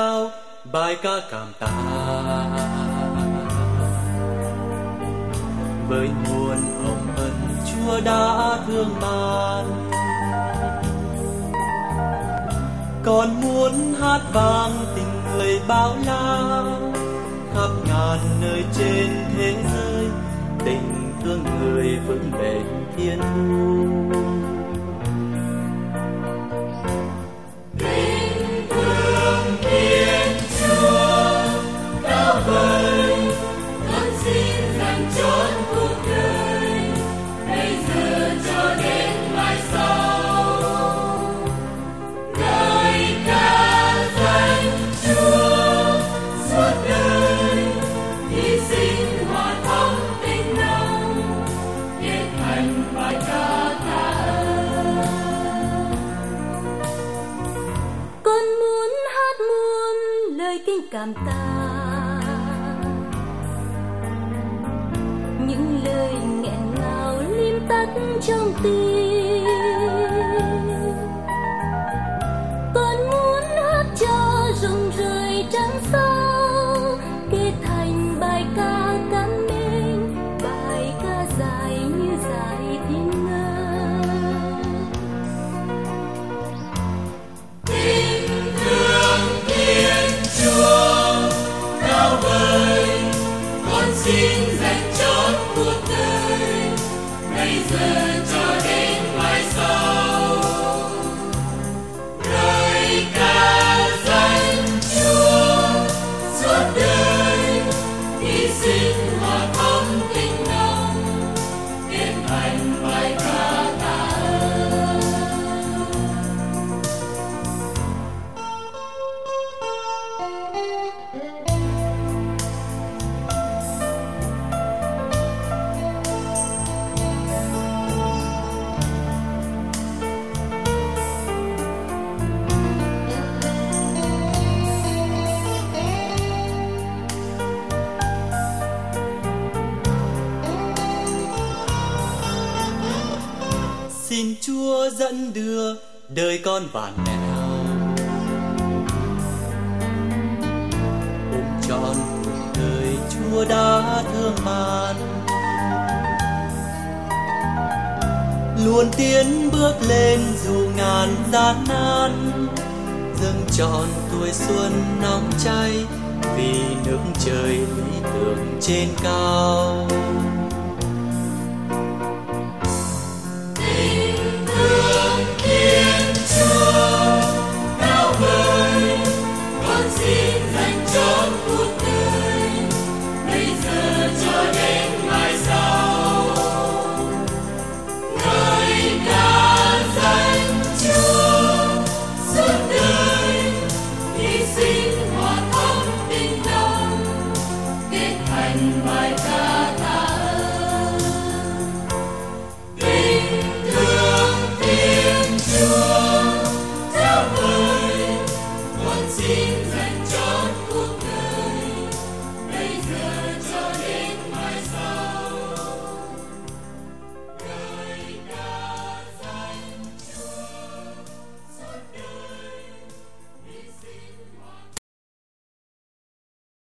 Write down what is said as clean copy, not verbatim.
cao bài ca cảm tạ với nguồn hồng ân Chúa đã thương ban. Con muốn hát vang tình người bao la khắp ngàn nơi trên thế giới, tình thương người vững bền thiên thu. Tình thương Thiên Chúa cao vời, con xin dành trọn cuộc đời, bây giờ cho đến mai sau. Lời ca dành Chúa suốt đời, hy sinh hòa thắm tình nồng, kết thành bài ca tạ ơn. Con muốn hát muôn lời kinh cảm tạ, những lời nghẹn ngào liêm tắt trong tim. Con muốn hát cho rụng rời trắng sao, kết thành bài ca cảm mến, bài ca dài như dài thiên ngân. Tình thương Thiên Chúa cao vời, con xin dành trọn cuộc đời, bây giờ cho đến mai sau. Lời ca dành Chúa suốt đời, hy sinh hòa thắm tình nồng, kết thành bài ca tạ ơn. Xin Chúa dẫn đưa đời con vạn nẻo, ôm trọn cuộc đời Chúa đã thương ban, luôn tiến bước lên dù ngàn gian nan, dâng trọn tuổi xuân nóng cháy vì nước trời lý tưởng trên cao.